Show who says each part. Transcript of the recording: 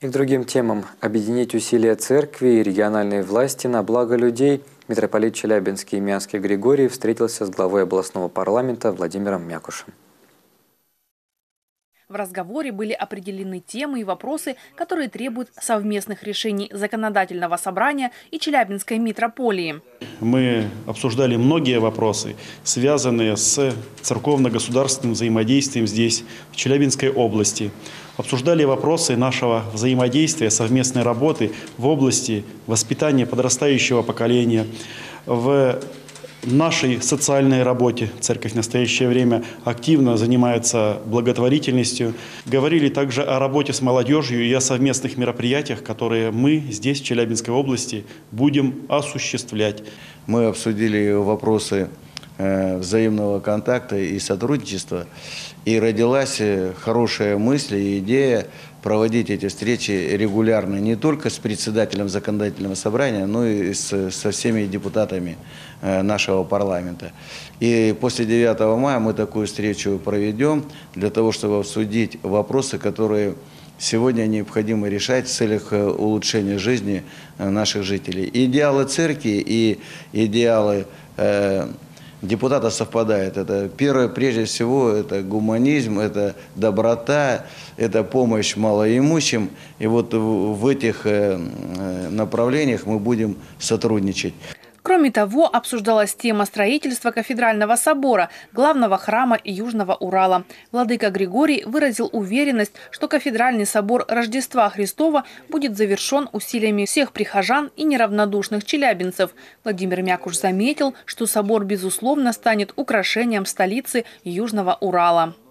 Speaker 1: И к другим темам. Объединить усилия церкви и региональной власти на благо людей. Митрополит Челябинский и Мянский Григорий встретился с главой областного парламента Владимиром Мякушем.
Speaker 2: В разговоре были определены темы и вопросы, которые требуют совместных решений законодательного собрания и Челябинской митрополии.
Speaker 3: Мы обсуждали многие вопросы, связанные с церковно-государственным взаимодействием здесь, в Челябинской области. Обсуждали вопросы нашего взаимодействия, совместной работы в области воспитания подрастающего поколения, в нашей социальной работе. Церковь в настоящее время активно занимается благотворительностью. Говорили также о работе с молодежью и о совместных мероприятиях, которые мы здесь, в Челябинской области, будем осуществлять.
Speaker 4: Мы обсудили вопросы взаимного контакта и сотрудничества. И родилась хорошая мысль и идея проводить эти встречи регулярно не только с председателем законодательного собрания, но и со всеми депутатами нашего парламента. И после 9 мая мы такую встречу проведем для того, чтобы обсудить вопросы, которые сегодня необходимо решать в целях улучшения жизни наших жителей. Идеалы церкви и идеалы депутата совпадает. Это первое, прежде всего, это гуманизм, это доброта, это помощь малоимущим. И вот в этих направлениях мы будем сотрудничать.
Speaker 2: Кроме того, обсуждалась тема строительства кафедрального собора, главного храма Южного Урала. Владыка Григорий выразил уверенность, что кафедральный собор Рождества Христова будет завершен усилиями всех прихожан и неравнодушных челябинцев. Владимир Мякуш заметил, что собор, безусловно, станет украшением столицы Южного Урала.